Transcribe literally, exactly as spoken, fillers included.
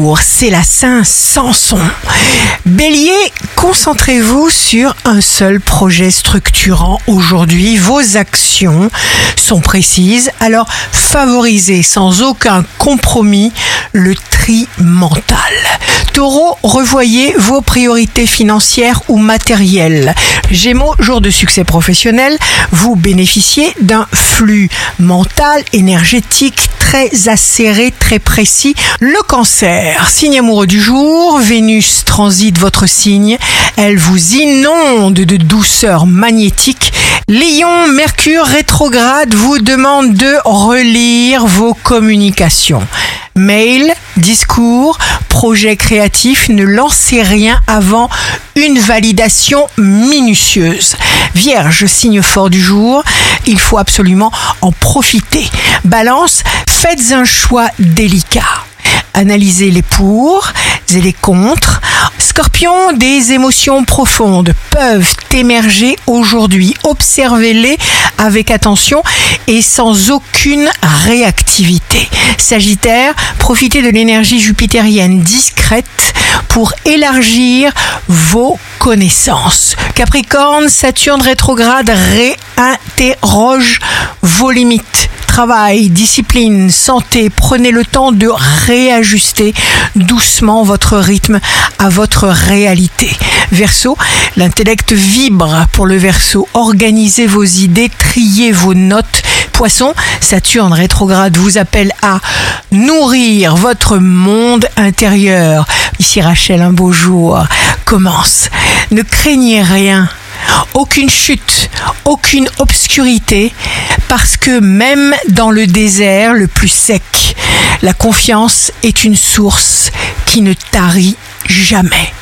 jour, c'est la Saint-Samson. Bélier, concentrez-vous sur un seul projet structurant aujourd'hui. Vos actions sont précises, alors favorisez sans aucun compromis le tri mental. Taureau, revoyez vos priorités financières ou matérielles. Gémeaux, jour de succès professionnel, vous bénéficiez d'un flux mental, énergétique, très acéré, très précis. Le Cancer, signe amoureux du jour, Vénus transite votre signe, elle vous inonde de douceur magnétique. Lion, Mercure rétrograde vous demande de relire vos communications. Mail, discours, projet créatif, ne lancez rien avant une validation minutieuse. Vierge, signe fort du jour, il faut absolument en profiter. Balance, faites un choix délicat. Analysez les pour et les contre. Scorpion, des émotions profondes peuvent émerger aujourd'hui. Observez-les avec attention et sans aucune réactivité. Sagittaire, profitez de l'énergie jupitérienne discrète pour élargir vos connaissances. Capricorne, Saturne rétrograde réinterroge vos limites. Travail, discipline, santé, prenez le temps de réajuster doucement votre rythme à votre réalité. Verseau, l'intellect vibre pour le Verseau. Organisez vos idées, triez vos notes. Poisson, Saturne rétrograde vous appelle à nourrir votre monde intérieur. Ici Rachel, un beau jour commence. Ne craignez rien. Aucune chute, aucune obscurité, parce que même dans le désert le plus sec, la confiance est une source qui ne tarit jamais.